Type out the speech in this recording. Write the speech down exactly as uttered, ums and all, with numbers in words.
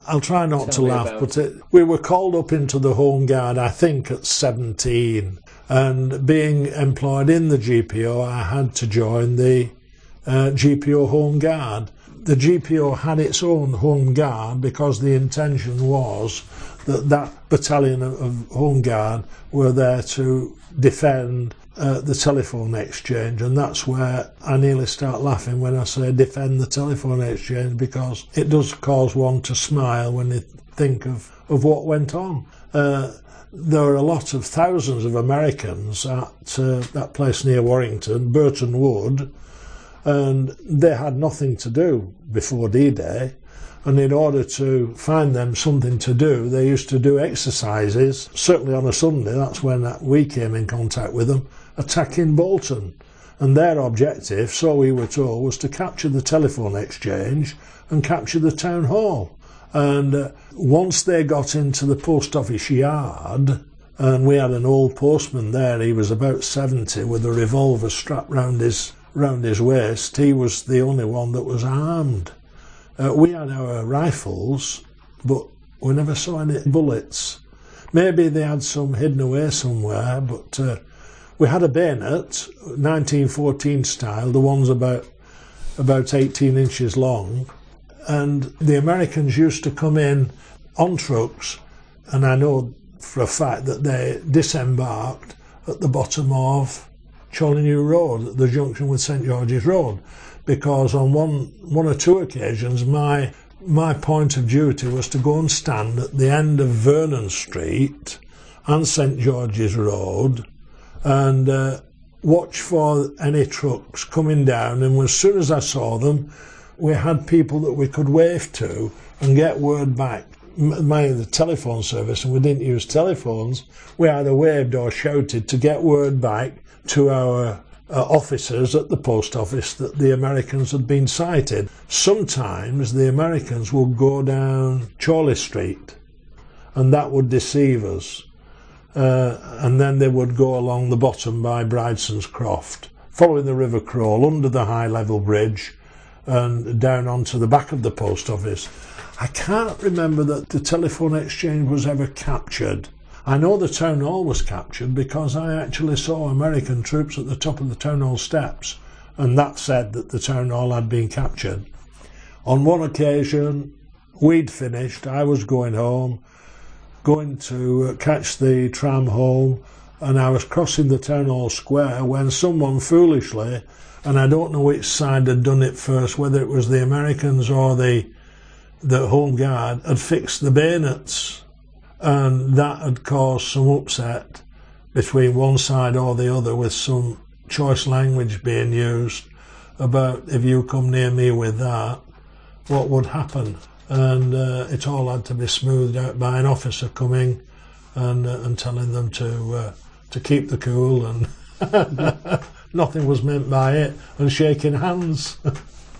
I'll try not Tell to laugh, but it, we were called up into the Home Guard, I think, at seventeen. And being employed in the G P O, I had to join the uh, G P O Home Guard. The G P O had its own Home Guard because the intention was that that battalion of Home Guard were there to defend uh, the telephone exchange, and that's where I nearly start laughing when I say defend the telephone exchange, because it does cause one to smile when you think of, of what went on. Uh, there were a lot of thousands of Americans at uh, that place near Warrington, Burton Wood, and they had nothing to do before D-Day. And in order to find them something to do, they used to do exercises, certainly on a Sunday, that's when we came in contact with them, attacking Bolton. And their objective, so we were told, was to capture the telephone exchange and capture the town hall. And uh, once they got into the post office yard, and we had an old postman there, he was about seventy, with a revolver strapped round his, round his waist, he was the only one that was armed. Uh, we had our rifles, but we never saw any bullets. Maybe they had some hidden away somewhere, but uh, we had a bayonet, nineteen fourteen style, the ones about about eighteen inches long, and the Americans used to come in on trucks, and I know for a fact that they disembarked at the bottom of Chollineux Road, at the junction with St George's Road. Because on one one or two occasions my my point of duty was to go and stand at the end of Vernon Street and St George's Road and uh, watch for any trucks coming down, and as soon as I saw them, we had people that we could wave to and get word back. My the telephone service, and we didn't use telephones, we either waved or shouted to get word back to our Uh, officers at the post office that the Americans had been sighted. Sometimes the Americans would go down Chorley Street, and that would deceive us. Uh, and then they would go along the bottom by Brideson's Croft, following the River Crawl, under the high level bridge, and down onto the back of the post office. I can't remember that the telephone exchange was ever captured. I know the town hall was captured because I actually saw American troops at the top of the town hall steps, and that said that the town hall had been captured. On one occasion, we'd finished, I was going home, going to catch the tram home, and I was crossing the town hall square when someone foolishly, and I don't know which side had done it first, whether it was the Americans or the, the Home Guard, had fixed the bayonets. And that had caused some upset between one side or the other, with some choice language being used about if you come near me with that, what would happen. And uh, it all had to be smoothed out by an officer coming and uh, and telling them to uh, to keep the cool, and nothing was meant by it, and shaking hands.